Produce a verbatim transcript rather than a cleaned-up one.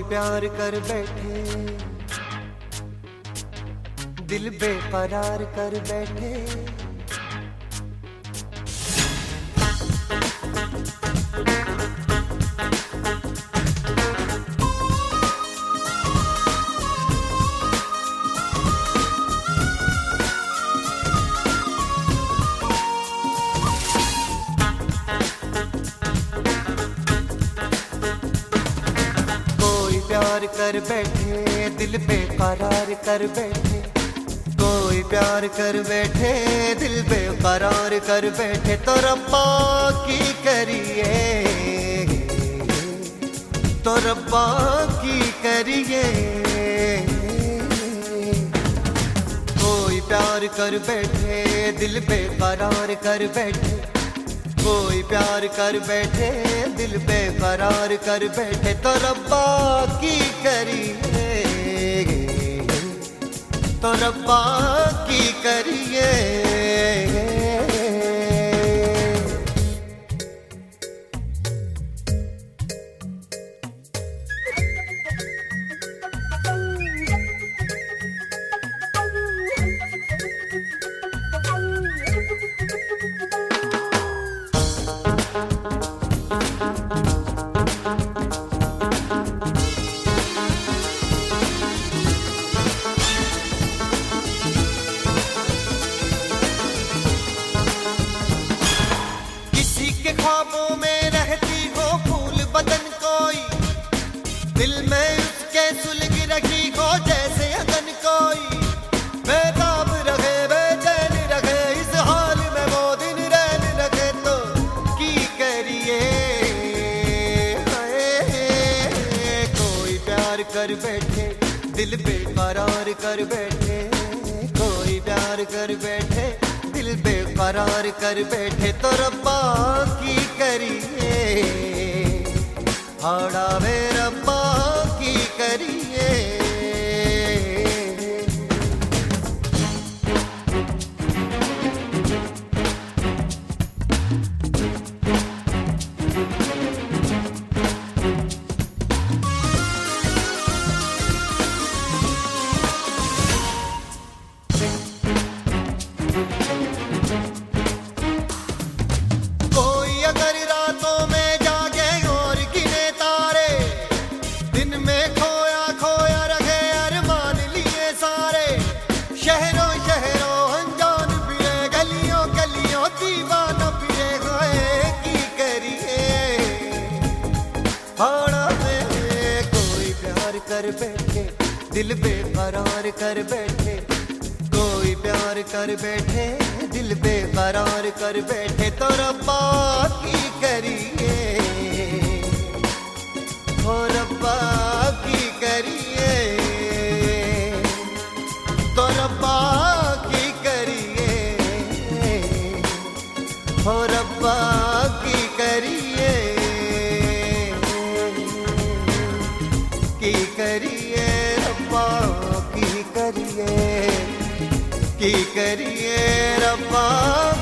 प्यार कर बैठे, दिल बेकरार कर बैठे। प्यार कर बैठे, दिल बेकरार कर बैठे। कोई प्यार कर बैठे, दिल बेकरार कर बैठे। तो रब्बा की करिए, तो रब्बा की करिए। कोई प्यार कर बैठे, दिल बेकरार कर बैठे। कोई प्यार कर बैठे, दिल बेकरार कर बैठे। तो रब्बा की करिए, तो रब्बा की करिए। ख्वाबों में रहती हो फूल बदन कोई, दिल में उसके सुलग रही हो जैसे अगन कोई। बेताब रखे, बेचैन रखे, इस हाल में वो दिन रैन रखे। तो की करिए, कोई प्यार कर बैठे, दिल बेकरार कर बैठे। कोई प्यार कर बैठे, दिल बेकरार कर बैठे। तो रब्बा की करिए, हाड़ा वे रब्बा की करिए। कर बैठे, दिल बेकरार कर बैठे। कोई प्यार कर बैठे, दिल बेकरार कर बैठे। तो रब्बा की करिए, हो रब्बा की करिए। तो रब्बा की करिए, हो रब्बा की करिए। की करिए रब्बा की करिए, की करिए रब्बा।